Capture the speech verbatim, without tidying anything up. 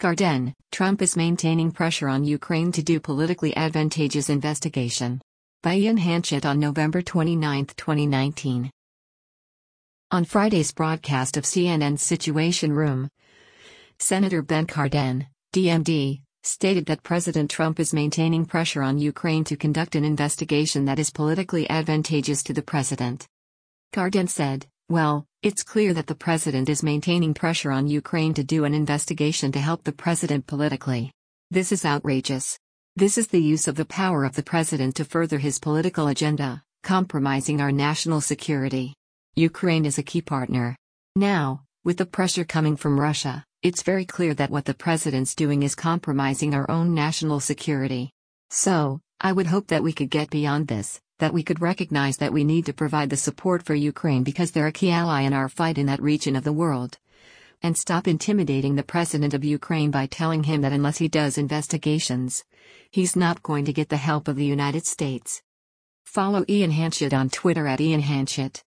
Garden, Trump is maintaining pressure on Ukraine to do politically advantageous investigation. By Ian Hanchett on November twenty-ninth, twenty nineteen. On Friday's broadcast of C N N's Situation Room, Senator Ben Cardin, D M D, stated that President Trump is maintaining pressure on Ukraine to conduct an investigation that is politically advantageous to the president. Cardin said, "Well, it's clear that the president is maintaining pressure on Ukraine to do an investigation to help the president politically. This is outrageous. This is the use of the power of the president to further his political agenda, compromising our national security. Ukraine is a key partner. Now, with the pressure coming from Russia, it's very clear that what the president's doing is compromising our own national security. So, I would hope that we could get beyond this, that we could recognize that we need to provide the support for Ukraine because they're a key ally in our fight in that region of the world. And stop intimidating the president of Ukraine by telling him that unless he does investigations, he's not going to get the help of the United States." Follow Ian Hanchett on Twitter at Ian Hanchett.